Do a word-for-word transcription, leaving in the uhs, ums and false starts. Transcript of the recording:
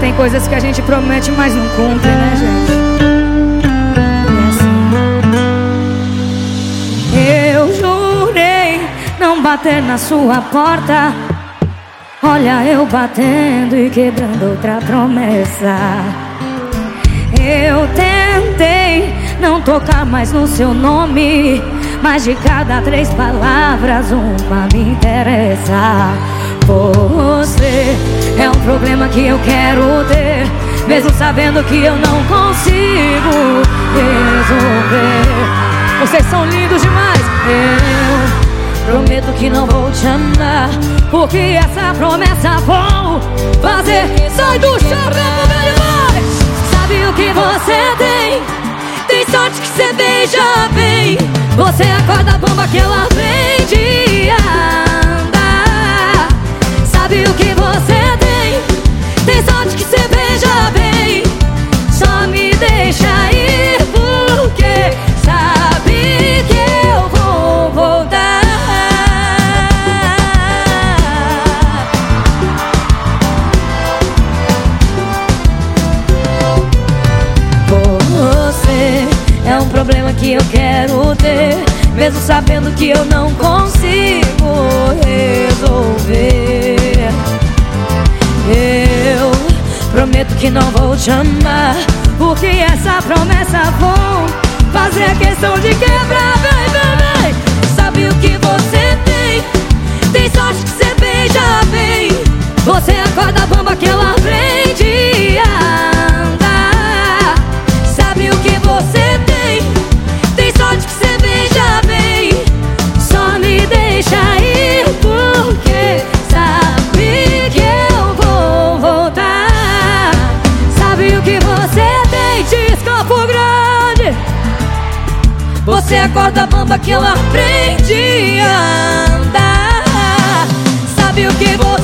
Tem coisas que a gente promete, mas não cumpre, né, gente? É assim. Eu jurei não bater na sua porta. Olha eu batendo e quebrando outra promessa. Eu tentei não tocar mais no seu nome, mas de cada três palavras uma me interessa. Você é um problema que eu quero ter, mesmo sabendo que eu não consigo resolver. Vocês são lindos demais. Eu prometo que não vou te amar, porque essa promessa vou fazer. Sai do chão, meu demais. Sabe o que você tem? Tem sorte que você beija bem. Você acorda a bomba que ela vem de andar. Sabe o que você tem? Tem sorte que você beija bem. Só me deixa ir porque sabe que eu vou voltar. Você é um problema que eu quero ter, mesmo sabendo que eu não consigo resolver. Eu prometo que não vou te amar, porque essa promessa vou fazer questão de quebrar. Vem, vem, vem. Sabe o que você tem? Tem sorte que você beija bem. Você acorda a bomba que ela vem de andar. Sabe o que você tem? Tem sorte que você beija bem. Só me deixa ir porque sabe que eu vou voltar. Sabe o que você tem? Diz Campo Grande. Você acorda a bomba que ela aprende a andar. Sabe o que você